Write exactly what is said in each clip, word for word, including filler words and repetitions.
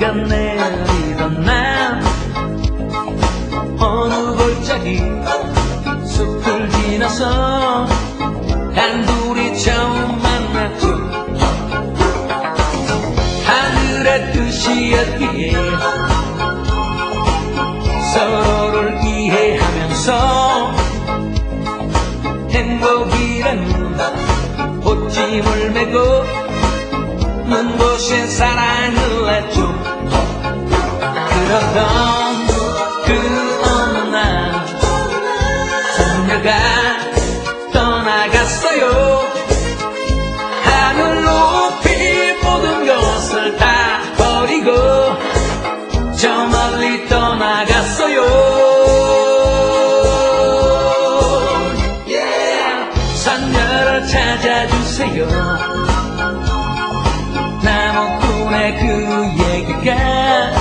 비가 내리던 날 어느 골짜기 숲을 지나서 단둘이 처음 만났죠. 하늘의 뜻이었기에 서로를 이해하면서 행복이라는 옷짐을 메고 눈부신 사랑을 했죠. 그러던 그 어느 날 선녀가 떠나갔어요. 하늘 높이 모든 것을 다 버리고 저 멀리 떠나갔어요. yeah. 선녀를 찾아주세요. 나무꾼의 그 얘기가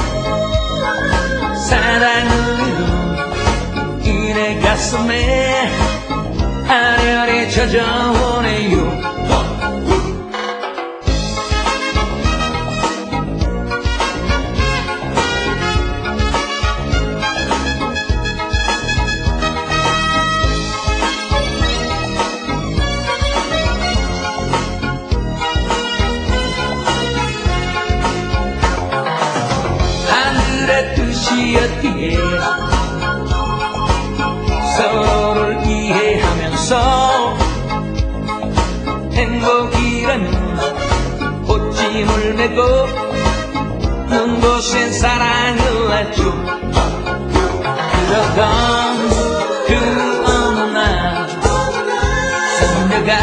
사랑을 이룬 이내 가슴에 아련히 젖어오네요. 하늘의 뜻이었기에 서로를 이해하면서 행복이라는 옷짐을 메고 눈부신 사랑을 했죠. 그러던 그 어느 날 선녀가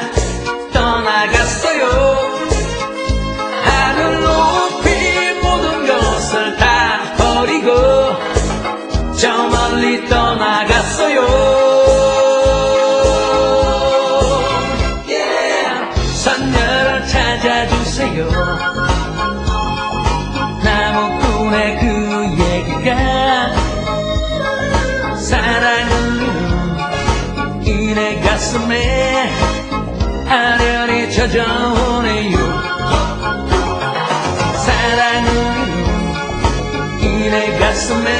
떠나갔어요. 하늘 높이 모든 것을 다 버리고 저 멀리 떠나갔어요. yeah. 선녀를 찾아주세요. 나무꾼의 그 얘기가 사랑을 이룬 이내 가슴에 아련히 젖어오네요. 사랑을 이룬 이내 가슴에